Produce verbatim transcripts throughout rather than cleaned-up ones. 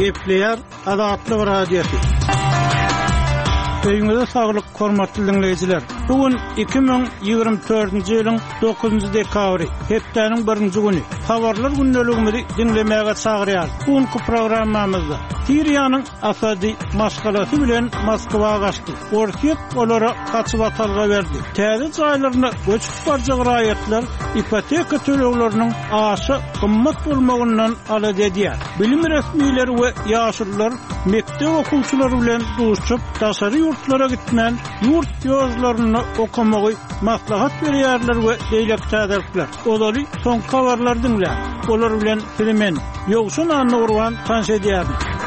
Gepleyer Azatlyk Radiosu. Öýüňizde saglyk, hormatly dinleýijiler. Bugün iki bin ýygrimi dördünji ýylyň dokuzunji dekabry, hepdeniň birinji güni. Habarlar gündeligimizi dinlemäge çagyrýar. Bugünkü programmamyzda Siriýanyň Asady maşgalasy bilen Moskwa gaçdy. Orsiýet olara kaçyp atalga berdi. Täze jaýlaryna göçüp barjak raýatlar ipoteka tölegleriniň aşy gymmat bolmagyndan alad edýär. Bilim resmiýetleri we ýaşylar mektep okuwçylary bilen duşup daşary ýurtlara gitmän ýurt ýozlaryny okamagy maslahat berýärler we deýlek täderler. Olary soňky habarlar dinlä. Olar bilen filmen ýogşun anny urwan tanş edýär.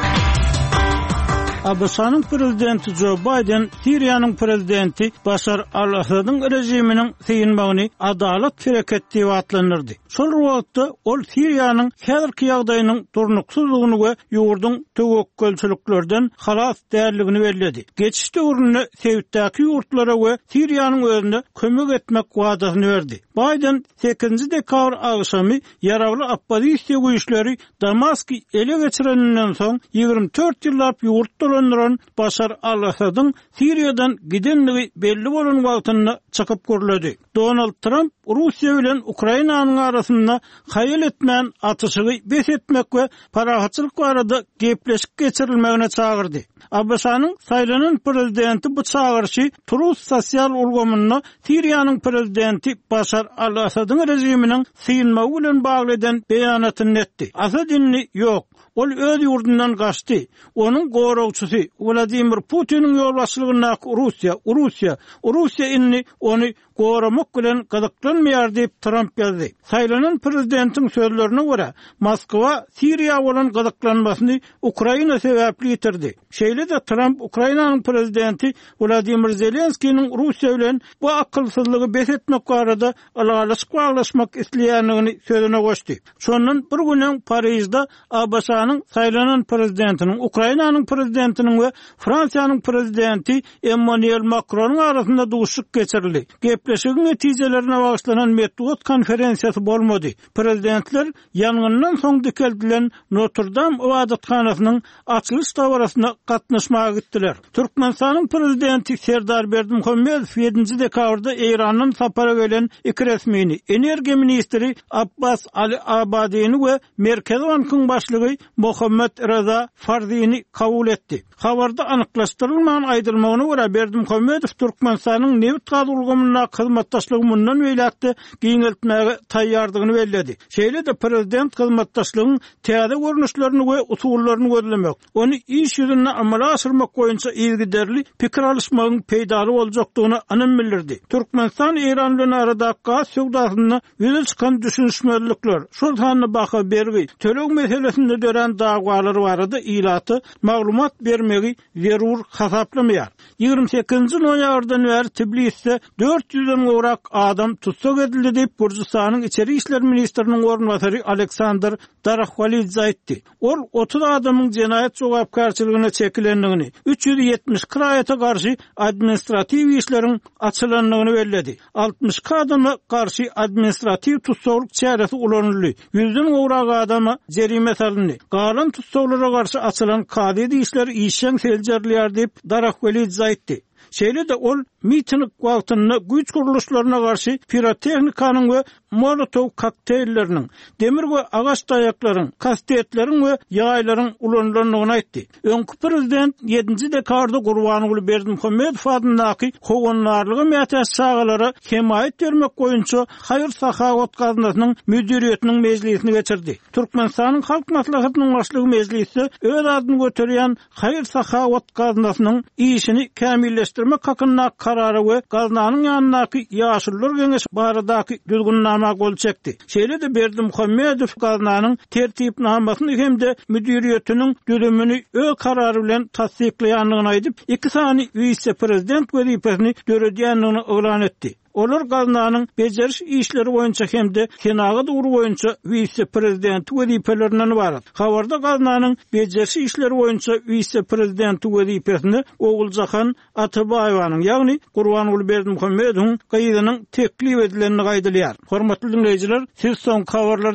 Abasanyň prezidenti Joe Biden Siriýanyň prezidenti Bashar al-Asadyň rejiminiň syýynmagyny adalet hereketi diýip atlanyrdy. Şol wagtda ol Siriýanyň häzirki ýagdaýynyň durnuksuzlygyny we ýurdun töwekkelçiliklerden halas därligini bellädi. Geçişde urunny Sewitdäki ýurtlara we Siriýanyň özüne kömek etmek wadasyny berdi. Biden sekizinji dekabr agşamy ýaragly oppozisiýa güýçleri Damasky ele geçirenden soň ýygrimi dört ýyllap ýurt dolandyran Bashar al-Asadyň Siriýadan gidenligi belli bolan wagtyny çykyp görledi. Donald Trump Russiýa bilen Ukrainanyň arasynda haýal etmän atışygy bes etmek we parahatçylyk barada gepleşik geçirilmegine çagyrdy. Abasanyň saýlanan prezidenti bu çagyrşy Truth sosial ulgamyny Siriýanyň prezidenti Bashar al-Asadyň rejiminiň syýynmagy bilen bagly eden beýanatyny etdi. Asad inni ýok. Ol öz ýurdundan gaçdy. Onuň goragçysy Vladimir Putiniň ýolbaşçylygyna Russiýa, Russiýa, Russiýa inni ony goramak bilen gadaklanmaýar diýip Trump ýazdy. Saýlanan prezidentiň sözlerine görä, Moskwa Siriýa bolan gadaklanmasyny Ukraina sebäpli ýetirdi. Şeýle de Trump Ukrainanyň prezidenti Vladimir Zelenskiýiň Russiýa bilen bu akylsyzlygy bes etmek barada alalyşyk baglaşmak isleýänligini sözüne goşdy. Şondan bir günden Paryjda Abasanyň saýlanan prezidentiniň, Ukrainanyň prezidentiniň we Fransiýanyň prezidenti Emmanuel Macronyň arasynda duşuk geçirildi. Gepleşigiň netijelerine bagyşlanan medeniýet konferensiýasy bolmady. Prezidentler ýangyndan soň dikeldilen Notre Dame ibadatxanasynyň açylyş tawarasyna gatnaşmaga gitdiler. Türkmenistanyň prezidenti Serdar Berdimuhammedow ýedinji dekabrda Eýranyň sapara gelen iki resmini, energiýa ministri Abbas Ali Abadiýni we Merkezi Bankyň başlygy Muhammed Reza Farziýni kabul etdi. Habarda anyklaşdyrylmagan aýdylmagyna görä Berdimuhammedow Türkmenistanyň neft gaz ulgamyna hyzmatdaşlygy mundan beýlekde giňeltmäge taýýardygyny bellädi. Şeýle de prezident hyzmatdaşlygynyň täze görnüşlerini we usullaryny gözlemek, ony iş ýüzüne amala aşyrmak boýunça ýygyderli pikir alışmagyň peýdaly boljakdygyny anam bildirdi. Türkmenistan Eýran bilen aradaky gaz söwdasyna ýüze çykan düşünşmelikler, şol hanyny baha bergi, töleg meselesinde dören dagwalary barada ilaty maglumat bermegi zerur hasaplamýar. ýygrimi sekizinji noýabrdan bäri Tbilisde dört ýüzden gowrak adam tutsak edildi diýip Gürjistanyň içeri işler ministriniň ornwatary Aleksandr Darakhvalidze aýtdy. Ol otuz adamyň jenaýat jogapkarçylygına çekilendigini, üç ýüz ýetmiş kiraýata garşy administrativ işleriň açylandygyny belledi. altymyş adama garşy administrativ tutsaklyk çäresi ulanyldy. yüzden gowrak adama jerime salyndy. Galan tutsaklara garşy açylan kady işler işen seljerlýär diýip Darakhvalidze aýtdy. Şeýle de ol miting wagtynda güýç guruluşlaryna garşy pirotexnikanyň we molotov kokteýlleriniň, demir we agaç daýaklaryň, kastetleriň we ýaýlaryň ulanýanyny aýtdy. Öňkü prezident ýedinji dekabrda Gurbanyň Berdimuhammedow adyndaky howanlarlygy mätäç çagalara hemaýet bermek boýunça Haýyr Sahawat gaznasynyň müdiriýetiniň mejlisini geçirdi. Türkmenistanyň halk maslahatynyň başlygy mejlisi öz adyny göterýän Haýyr Sahawat gaznasynyň işini kämilleşdirmek hakynda karary we gaznanyň ýanynaky ýaşylar geňeş baradaky düzgünnama gol çekdi. Şeýle de Berdimuhammedow gaznanyň tertipnamasyny hemde müdiriýetiniň düzümini öz karary bilen tasdikleýändigini aýdyp, iki sany vice prezident wezipesini döredýändigini oglan etdi. Olar gaznanyň bejeriş işleri boýunça hemde senaga duru boýunça vice prezident wezipelerinden barat. Habarda gaznanyň bejeriş işleri boýunça vice prezident wezipesini Oguljahan Atabaýewaň, ýagny Gurbanyň Berdimuhammedowyň gaýdynyň teklip edilenini gaýdylýar. Hormatly dinleýijiler, siz soň habarlar